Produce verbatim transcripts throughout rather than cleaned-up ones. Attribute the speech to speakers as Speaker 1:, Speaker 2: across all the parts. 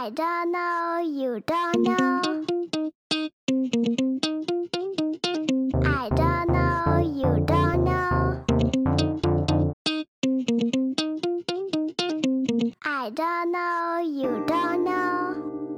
Speaker 1: I don't know, you don't know. I don't know, you don't know. I don't know, you don't know.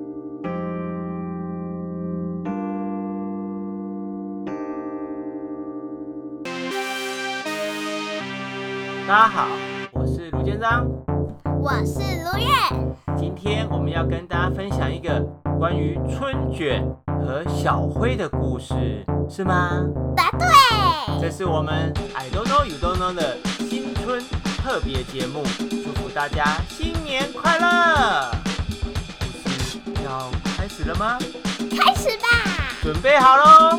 Speaker 2: 大家好，我是卢建章，
Speaker 1: 我是卢月。
Speaker 2: 今天我们要跟大家分享一个关于春卷和小辉的故事，是吗？
Speaker 1: 答对。
Speaker 2: 这是我们 I don't know you don't know 的新春特别节目，祝福大家新年快乐！故事要开始了吗？
Speaker 1: 开始吧。
Speaker 2: 准备好喽！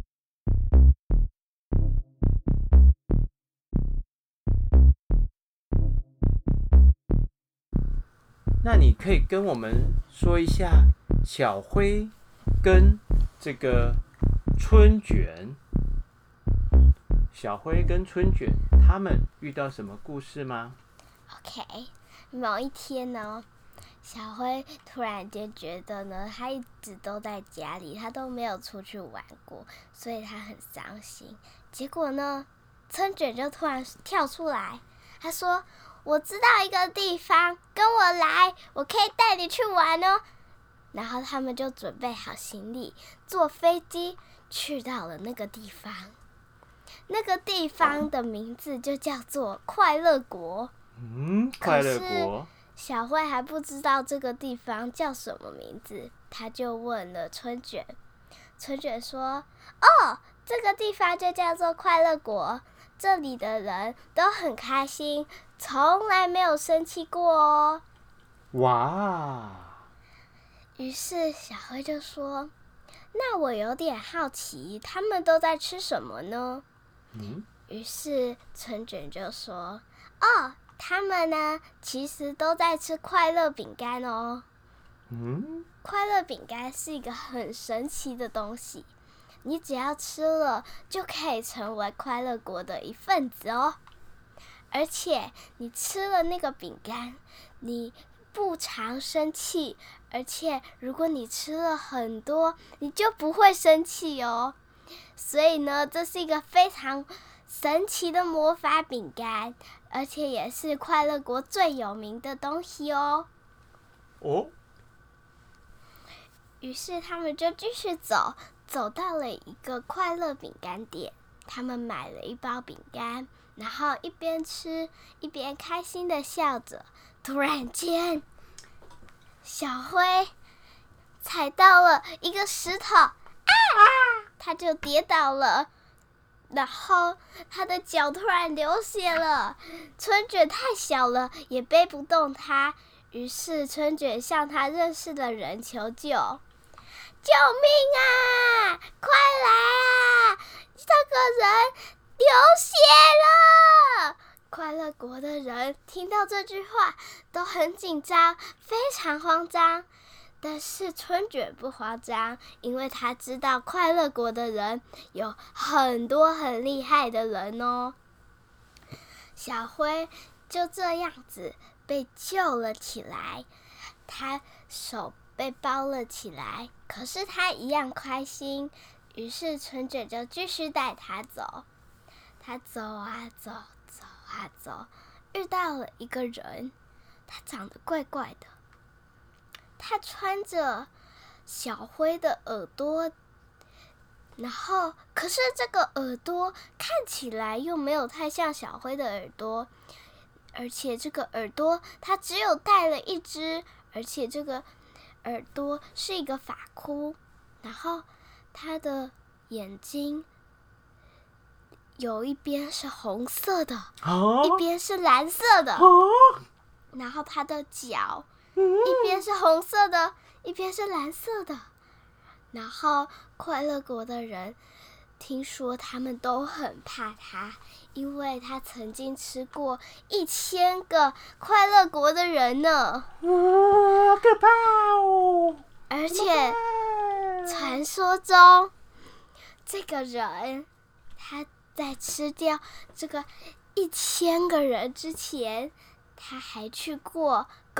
Speaker 2: 那你可以跟我们说一下小辉跟这个春卷，小辉跟春卷他们遇到什么故事吗
Speaker 1: ？OK， 某一天呢，小辉突然间觉得呢，他一直都在家里，他都没有出去玩过，所以他很伤心。结果呢，春卷就突然跳出来，他说：“我知道一个地方，跟我来，我可以带你去玩哦。”然后他们就准备好行李，坐飞机去到了那个地方。那个地方的名字就叫做快乐国。
Speaker 2: 嗯，快乐国。
Speaker 1: 小辉还不知道这个地方叫什么名字，他就问了春卷。春卷说：“哦，这个地方就叫做快乐国，这里的人都很开心，从来没有生气过哦。”
Speaker 2: 哇！
Speaker 1: 于是小辉就说：“那我有点好奇，他们都在吃什么呢？”
Speaker 2: 嗯。
Speaker 1: 于是春卷就说：“哦，他们呢，其实都在吃快乐饼干哦。”
Speaker 2: 嗯。
Speaker 1: 快乐饼干是一个很神奇的东西，你只要吃了，就可以成为快乐国的一份子哦。而且你吃了那个饼干，你不常生气，而且如果你吃了很多，你就不会生气哦。所以呢，这是一个非常神奇的魔法饼干，而且也是快乐国最有名的东西哦。
Speaker 2: 哦。
Speaker 1: 于是他们就继续走，走到了一个快乐饼干店。他们买了一包饼干，然后一边吃一边开心的笑着。突然间，小辉踩到了一个石头，啊！他就跌倒了，然后他的脚突然流血了。春卷太小了，也背不动他，于是春卷向他认识的人求救：“救命啊！快来啊！这个人流血了！”快乐国的人听到这句话都很紧张，非常慌张。但是春卷不慌张，因为他知道快乐国的人有很多很厉害的人哦。小辉就这样子被救了起来，他手被包了起来，可是他一样开心。于是春卷就继续带他走。他走啊走，走啊走，遇到了一个人，他长得怪怪的。他穿着小辉的耳朵，然后可是这个耳朵看起来又没有太像小辉的耳朵，而且这个耳朵它只有带了一只，而且这个耳朵是一个发箍，然后他的眼睛有一边是红色的，
Speaker 2: 哦、
Speaker 1: 一边是蓝色的，
Speaker 2: 哦、
Speaker 1: 然后他的脚一边是红色的，一边是蓝色的。然后快乐国的人听说他们都很怕他，因为他曾经吃过一千个快乐国的人呢。
Speaker 2: 哇，好可怕哦！
Speaker 1: 而且传说中，这个人他在吃掉这个一千个人之前，他还去过狗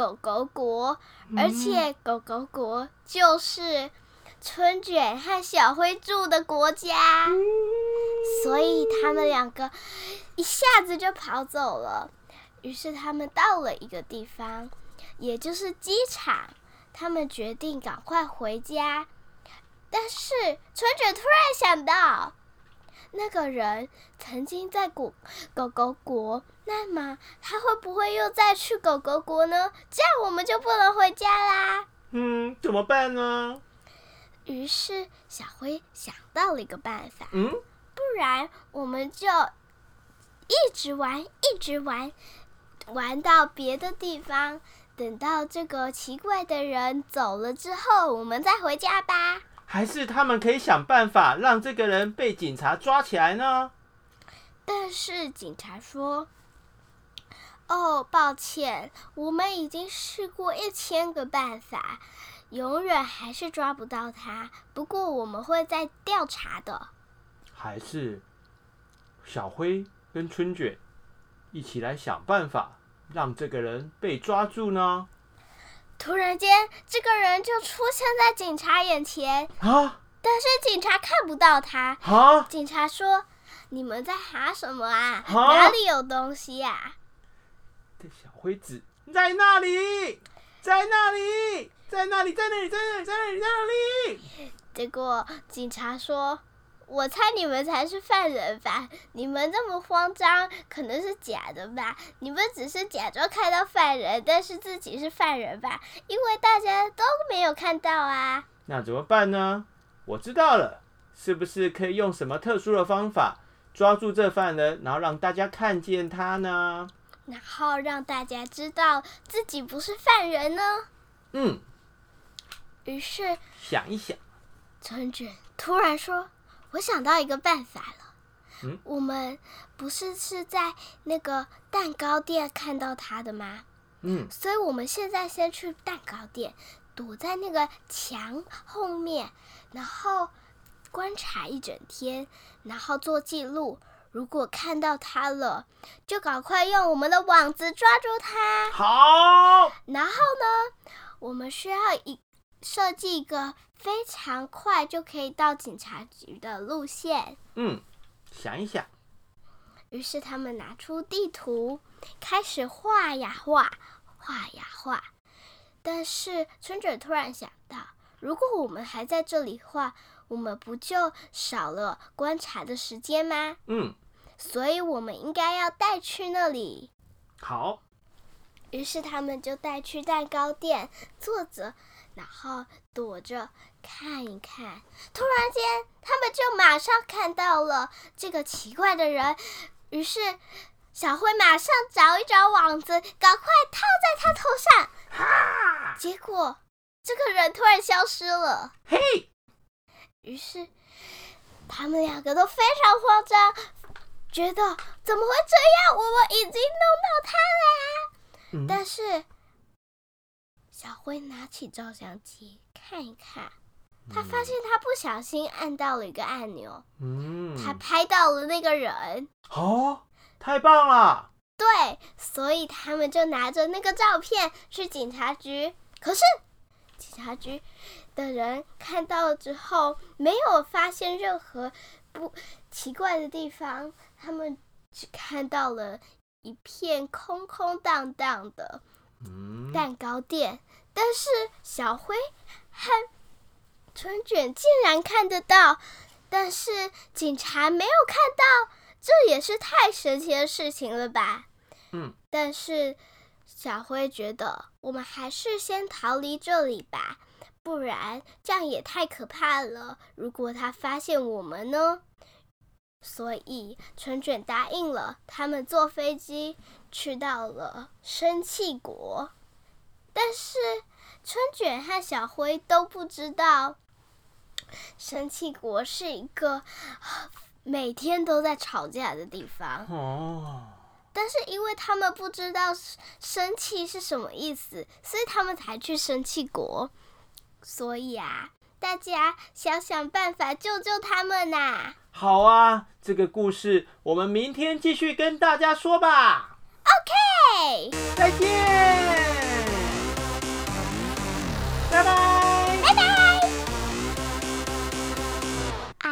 Speaker 1: 狗狗国，而且狗狗国就是春卷和小灰住的国家，所以他们两个一下子就跑走了。于是他们到了一个地方，也就是机场，他们决定赶快回家。但是春卷突然想到，那个人曾经在狗狗狗国，那么他会不会又再去狗狗国呢？这样我们就不能回家啦。
Speaker 2: 嗯，怎么办呢？
Speaker 1: 于是小灰想到了一个办法，
Speaker 2: 嗯，
Speaker 1: 不然我们就一直玩，一直玩，玩到别的地方，等到这个奇怪的人走了之后，我们再回家吧。
Speaker 2: 还是他们可以想办法让这个人被警察抓起来呢？
Speaker 1: 但是警察说：“哦，抱歉，我们已经试过一千个办法，永远还是抓不到他。不过我们会再调查的。”
Speaker 2: 还是小灰跟春卷一起来想办法，让这个人被抓住呢？
Speaker 1: 突然间，这个人就出现在警察眼前，
Speaker 2: 啊！
Speaker 1: 但是警察看不到他。
Speaker 2: 啊！
Speaker 1: 警察说：“你们在哈什么啊？哪里有东西呀？”
Speaker 2: 这小灰指在那里，在那里，在那里，在那里，在那里，在那里，在那里。
Speaker 1: 结果警察说：“我猜你们才是犯人吧？你们这么慌张，可能是假的吧？你们只是假装看到犯人，但是自己是犯人吧？因为大家都没有看到啊。”
Speaker 2: 那怎么办呢？我知道了，是不是可以用什么特殊的方法抓住这犯人，然后让大家看见他呢？
Speaker 1: 然后让大家知道自己不是犯人呢？
Speaker 2: 嗯。
Speaker 1: 于是
Speaker 2: 想一想，
Speaker 1: 春卷突然说：“我想到一个办法了。
Speaker 2: 嗯，
Speaker 1: 我们不是是在那个蛋糕店看到他的吗？
Speaker 2: 嗯，
Speaker 1: 所以我们现在先去蛋糕店，躲在那个墙后面，然后观察一整天，然后做记录。如果看到他了，就赶快用我们的网子抓住他。
Speaker 2: 好。
Speaker 1: 然后呢，我们需要一设计一个非常快就可以到警察局的路线。
Speaker 2: 嗯，想一想。
Speaker 1: 于是他们拿出地图，开始画呀画，画呀画。但是春卷突然想到，如果我们还在这里画，我们不就少了观察的时间吗？
Speaker 2: 嗯，
Speaker 1: 所以我们应该要带去那里。
Speaker 2: 好。
Speaker 1: 于是他们就带去蛋糕店，坐着，然后躲着看一看。突然间，他们就马上看到了这个奇怪的人。于是小灰马上找一找网子，赶快套在他头上。
Speaker 2: 哈！
Speaker 1: 结果这个人突然消失了。
Speaker 2: 嘿！
Speaker 1: 于是他们两个都非常慌张，觉得怎么会这样？我们已经弄到他了啊！
Speaker 2: 嗯、
Speaker 1: 但是小灰拿起照相机看一看，他发现他不小心按到了一个按钮，
Speaker 2: 嗯，
Speaker 1: 他拍到了那个人。
Speaker 2: 哦，太棒了！
Speaker 1: 对，所以他们就拿着那个照片去警察局。可是警察局的人看到了之后，没有发现任何不奇怪的地方，他们只看到了一片空空荡荡的蛋糕店。嗯、但是小灰和春卷竟然看得到，但是警察没有看到，这也是太神奇的事情了吧？
Speaker 2: 嗯，
Speaker 1: 但是小灰觉得我们还是先逃离这里吧，不然这样也太可怕了。如果他发现我们呢？所以春卷答应了，他们坐飞机去到了生气国。但是春卷和小灰都不知道，生气国是一个每天都在吵架的地方。
Speaker 2: 哦。
Speaker 1: 但是因为他们不知道生气是什么意思，所以他们才去生气国。所以啊，大家想想办法救救他们呐、啊！
Speaker 2: 好啊，这个故事我们明天继续跟大家说吧。
Speaker 1: OK，
Speaker 2: 再见。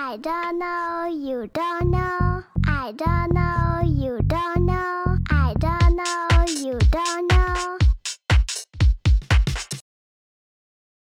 Speaker 1: I don't know, you don't know, I don't know.